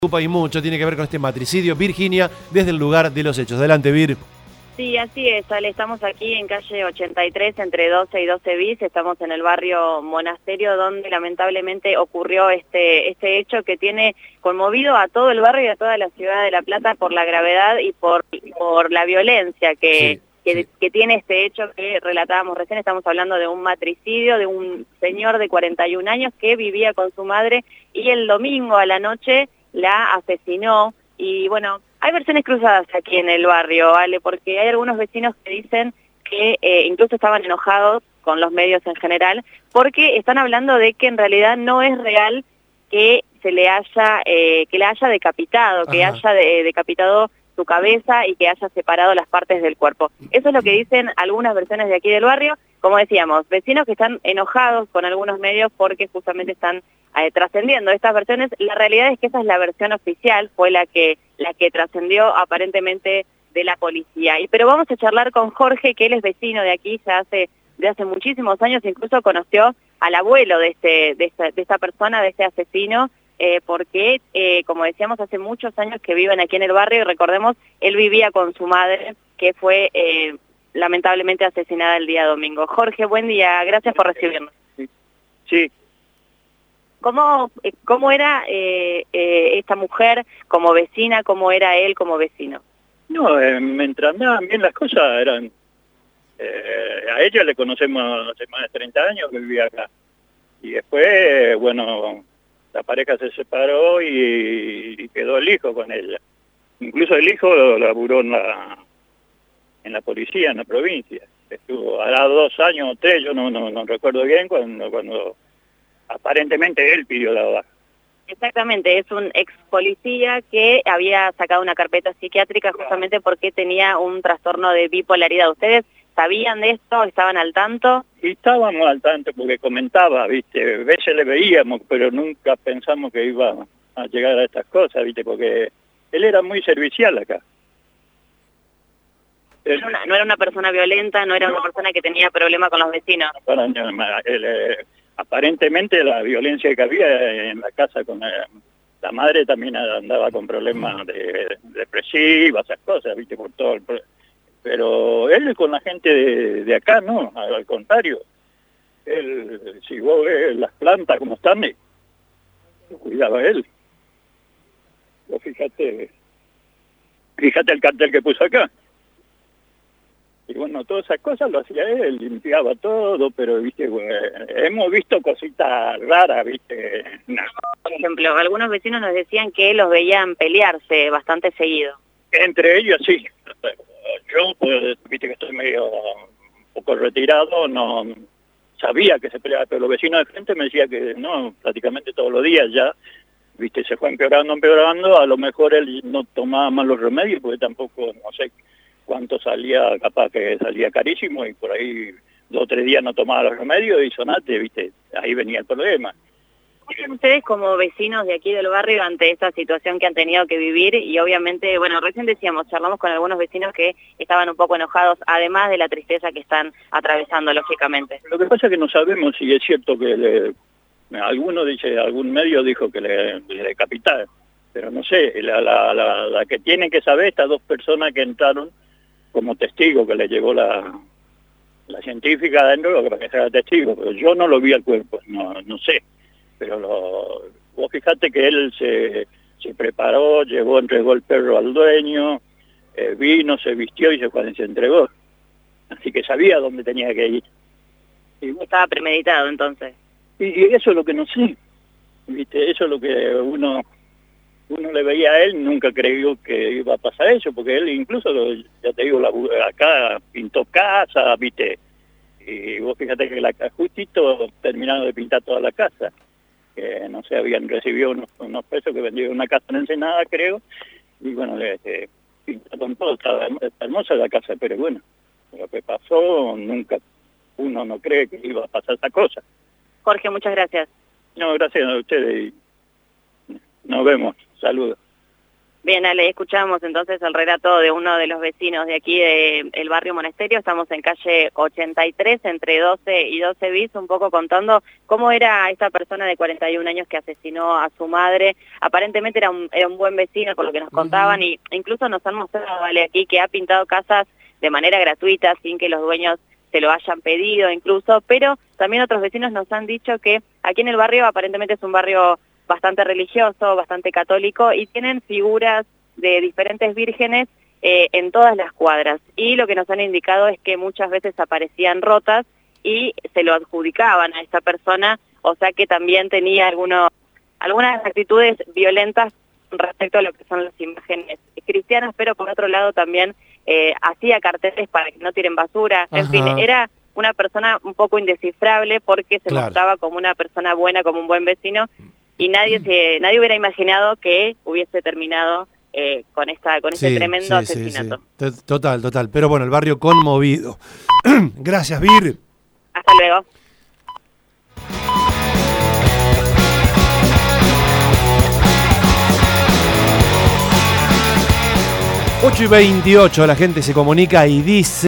Y mucho tiene que ver con este matricidio. Virginia, desde el lugar de los hechos. Adelante, Vir. Sí, así es, Ale, estamos aquí en calle 83, entre 12 y 12 bis, estamos en el barrio Monasterio, donde lamentablemente ocurrió este hecho que tiene conmovido a todo el barrio y a toda la ciudad de La Plata por la gravedad y por la violencia que tiene este hecho que relatábamos recién. Estamos hablando de un matricidio de un señor de 41 años que vivía con su madre y el domingo a la noche la asesinó. Y bueno, hay versiones cruzadas aquí en el barrio, Ale, porque hay algunos vecinos que dicen que incluso estaban enojados con los medios en general, porque están hablando de que en realidad no es real que se le haya, que la haya decapitado, que haya decapitado su cabeza y que haya separado las partes del cuerpo. Eso es lo que dicen algunas versiones de aquí del barrio. Como decíamos, vecinos que están enojados con algunos medios porque justamente están trascendiendo estas versiones. La realidad es que esa es la versión oficial, fue la que trascendió aparentemente de la policía. Pero vamos a charlar con Jorge, que él es vecino de aquí ya de hace muchísimos años, incluso conoció al abuelo de esta persona, de este asesino, porque, como decíamos, hace muchos años que viven aquí en el barrio y recordemos, él vivía con su madre, que fue lamentablemente asesinada el día domingo. Jorge, buen día, gracias por recibirnos. Sí. ¿Cómo era esta mujer como vecina, cómo era él como vecino? No, mientras andaban bien las cosas eran... a ella le conocemos hace más de 30 años que vivía acá. Y después, bueno, la pareja se separó y quedó el hijo con ella. Incluso el hijo laburó en la policía, en la provincia. Estuvo, hará 2 años o 3, yo no recuerdo bien, cuando aparentemente él pidió la baja. Exactamente, es un ex policía que había sacado una carpeta psiquiátrica justamente porque tenía un trastorno de bipolaridad. ¿Ustedes sabían de esto? ¿Estaban al tanto? Y estábamos al tanto porque comentaba, ¿viste? A veces le veíamos, pero nunca pensamos que iba a llegar a estas cosas, ¿viste? Porque él era muy servicial acá. No era una persona violenta, no era una persona que tenía problemas con los vecinos. Aparentemente la violencia que había en la casa con la madre también andaba con problemas depresivos, esas cosas, ¿viste? Por todo pero él con la gente de acá no, al contrario. Él, si vos ves las plantas como están, lo cuidaba él. Fíjate el cartel que puso acá. Y bueno, todas esas cosas lo hacía él, limpiaba todo, pero, viste, bueno, hemos visto cositas raras, viste. No. Por ejemplo, algunos vecinos nos decían que los veían pelearse bastante seguido. Entre ellos, sí. Yo, pues, viste que estoy medio un poco retirado, no sabía que se peleaba, pero los vecinos de frente me decían que no, prácticamente todos los días ya, viste, se fue empeorando, a lo mejor él no tomaba más los remedios, porque tampoco, no sé cuánto salía, capaz que salía carísimo, y por ahí 2 o 3 días no tomaba los remedios y sonate, viste, ahí venía el problema. ¿Qué hacen ustedes como vecinos de aquí del barrio ante esta situación que han tenido que vivir? Y obviamente, bueno, recién decíamos, charlamos con algunos vecinos que estaban un poco enojados, además de la tristeza que están atravesando, lógicamente. Lo que pasa es que no sabemos si es cierto que algún medio dijo que le decapitaron, pero no sé, la que tienen que saber, estas 2 personas que entraron como testigo, que le llegó la científica adentro, para que sea testigo, pero yo no lo vi al cuerpo, no sé. Pero vos fijate que él se preparó, entregó el perro al dueño, vino, se vistió y se entregó. Así que sabía dónde tenía que ir. Y estaba premeditado entonces. Y eso es lo que no sé, ¿viste? Eso es lo que uno le veía a él, nunca creyó que iba a pasar eso, porque él incluso, ya te digo, acá pintó casa, ¿viste? Y vos fíjate que justito terminaron de pintar toda la casa. Que no sé, habían recibido unos pesos que vendieron una casa en Ensenada, creo, y bueno, pintaron todo, está hermosa la casa, pero bueno, lo que pasó, uno no cree que iba a pasar esa cosa. Jorge, muchas gracias. No, gracias a ustedes y nos vemos, saludos. Bien, Ale, escuchamos entonces el relato de uno de los vecinos de aquí del barrio Monasterio. Estamos en calle 83, entre 12 y 12 bis, un poco contando cómo era esta persona de 41 años que asesinó a su madre. Aparentemente era un buen vecino, por lo que nos contaban, y incluso nos han mostrado, vale, aquí que ha pintado casas de manera gratuita, sin que los dueños se lo hayan pedido incluso, pero también otros vecinos nos han dicho que aquí en el barrio aparentemente es un barrio bastante religioso, bastante católico, y tienen figuras de diferentes vírgenes en todas las cuadras. Y lo que nos han indicado es que muchas veces aparecían rotas y se lo adjudicaban a esta persona, o sea que también tenía algunas actitudes violentas respecto a lo que son las imágenes cristianas, pero por otro lado también hacía carteles para que no tiren basura. En fin, era una persona un poco indescifrable porque se mostraba como una persona buena, como un buen vecino, y nadie hubiera imaginado que hubiese terminado con este tremendo asesinato. Sí. Total. Pero bueno, el barrio conmovido. Gracias, Vir. Hasta luego. Ocho y 28, la gente se comunica y dice...